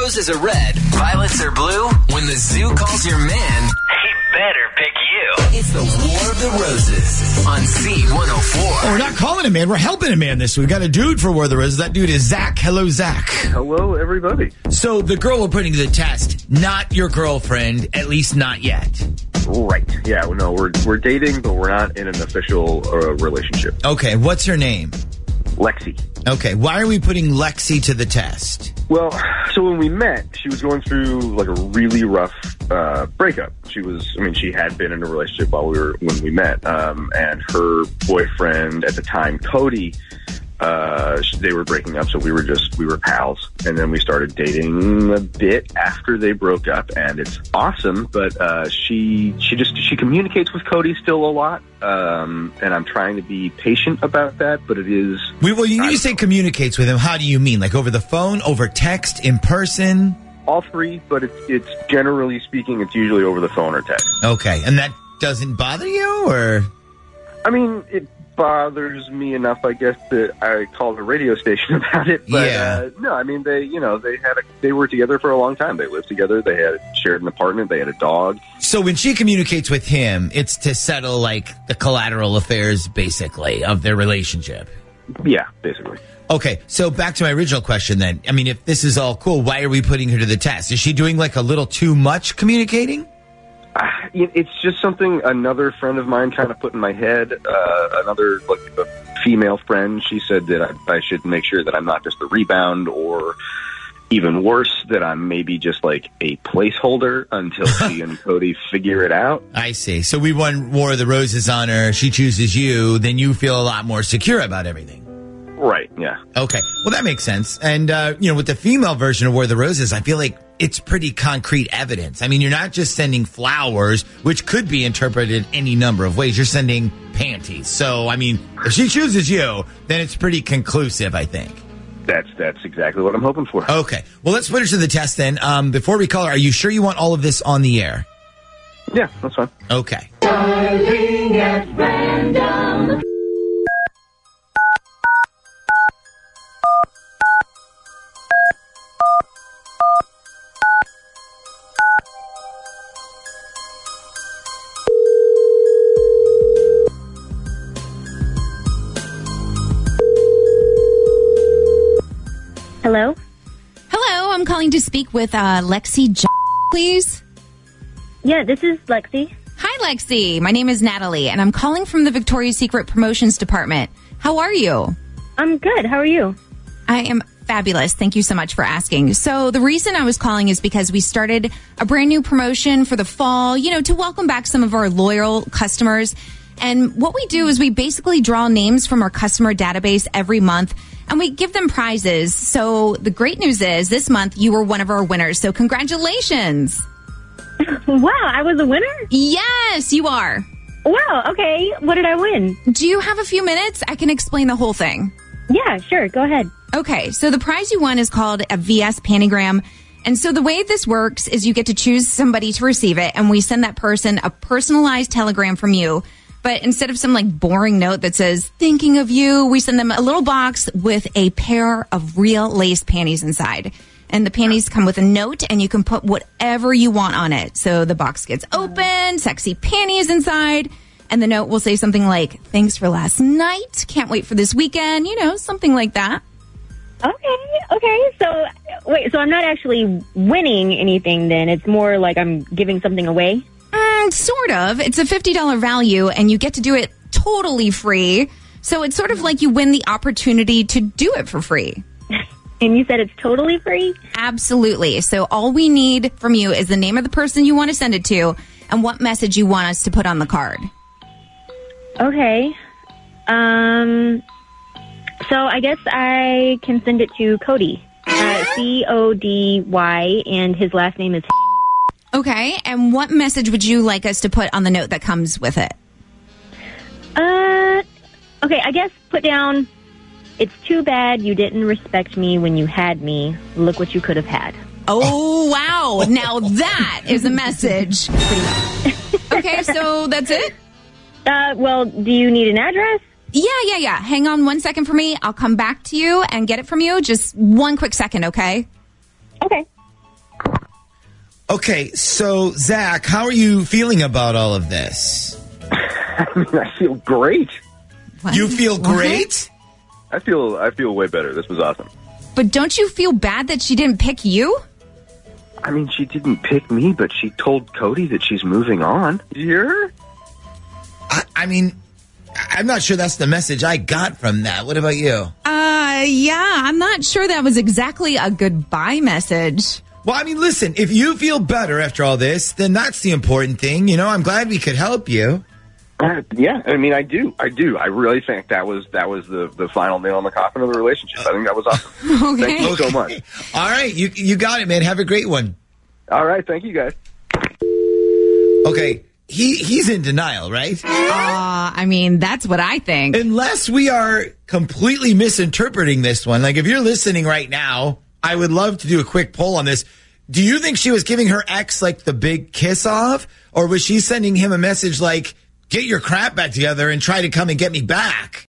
roses are red, violets are blue, when the zoo calls your man, he better pick you. It's the War of the Roses on Z104. Oh, we're not calling a man. We're helping a man this week. We got a dude for War of the Roses. That dude is Zach. Hello, Zach. Hello, everybody. So the girl we're putting to the test, not your girlfriend, at least not yet. Right. Yeah, no, we're dating, but we're not in an official relationship. Okay, what's her name? Lexi. Okay, why are we putting Lexi to the test? Well, so when we met, she was going through like a really rough breakup. She had been in a relationship when we met, and her boyfriend at the time, Cody, they were breaking up, so we were pals, and then we started dating a bit after they broke up, and it's awesome. But she communicates with Cody still a lot, and I'm trying to be patient about that. But it is. When you say communicates with him, how do you mean? Like over the phone, over text, in person? All three, but it's generally speaking, it's usually over the phone or text. Okay, and that doesn't bother you, or? I mean, it bothers me enough, I guess, that I called a radio station about it. But yeah. No, I mean, they were together for a long time. They lived together. They had shared an apartment. They had a dog. So when she communicates with him, it's to settle like the collateral affairs, basically, of their relationship. Yeah, basically. Okay, so back to my original question then. I mean, if this is all cool, why are we putting her to the test? Is she doing like a little too much communicating? It's just something another friend of mine kind of put in my head. Another a female friend, she said that I should make sure that I'm not just a rebound, or even worse, that I'm maybe just like a placeholder until she and Cody figure it out. I see. So we won War of the Roses on her. She chooses you. Then you feel a lot more secure about everything. Right, yeah. Okay. Well, that makes sense. And, with the female version of War of the Roses, I feel like it's pretty concrete evidence. I mean, you're not just sending flowers, which could be interpreted any number of ways. You're sending panties. So, I mean, if she chooses you, then it's pretty conclusive, I think. That's exactly what I'm hoping for. Okay. Well, let's put her to the test then. Before we call her, are you sure you want all of this on the air? Yeah, that's fine. Okay. Darling at random. Hello? Hello, I'm calling to speak with Lexi, please. Yeah, this is Lexi. Hi, Lexi. My name is Natalie, and I'm calling from the Victoria's Secret Promotions Department. How are you? I'm good. How are you? I am fabulous. Thank you so much for asking. So the reason I was calling is because we started a brand new promotion for the fall, to welcome back some of our loyal customers. And what we do is we basically draw names from our customer database every month, and we give them prizes. So the great news is this month you were one of our winners. So congratulations. Wow, I was a winner? Yes, you are. Wow, okay. What did I win? Do you have a few minutes? I can explain the whole thing. Yeah, sure. Go ahead. Okay, so the prize you won is called a VS Panigram. And so the way this works is you get to choose somebody to receive it, and we send that person a personalized telegram from you. But instead of some boring note that says, thinking of you, we send them a little box with a pair of real lace panties inside. And the panties come with a note, and you can put whatever you want on it. So the box gets open, sexy panties inside, and the note will say something like, thanks for last night, can't wait for this weekend, something like that. Okay. So, wait, so I'm not actually winning anything then. It's more like I'm giving something away? Sort of. It's a $50 value, and you get to do it totally free. So it's sort of like you win the opportunity to do it for free. And you said it's totally free? Absolutely. So all we need from you is the name of the person you want to send it to and what message you want us to put on the card. Okay. So I guess I can send it to Cody. Cody, and his last name is... Okay, and what message would you like us to put on the note that comes with it? Okay, I guess put down, it's too bad you didn't respect me when you had me. Look what you could have had. Oh, wow. Now that is a message. Okay, so that's it? Well, do you need an address? Yeah. Hang on 1 second for me. I'll come back to you and get it from you. Just one quick second, okay? Okay. Okay, so Zach, how are you feeling about all of this? I feel great. What? You feel great? I feel way better. This was awesome. But don't you feel bad that she didn't pick you? I mean, she didn't pick me, but she told Cody that she's moving on. Did you hear her? I mean, I'm not sure that's the message I got from that. What about you? Yeah, I'm not sure that was exactly a goodbye message. Well, I mean, listen, if you feel better after all this, then that's the important thing. You know, I'm glad we could help you. Yeah, I mean, I do. I really think that was the final nail in the coffin of the relationship. I think that was awesome. Okay. Thank you so much. All right, you got it, man. Have a great one. All right, thank you, guys. Okay, he's in denial, right? I mean, that's what I think. Unless we are completely misinterpreting this one. Like, if you're listening right now, I would love to do a quick poll on this. Do you think she was giving her ex, like, the big kiss off? Or was she sending him a message like, get your crap back together and try to come and get me back?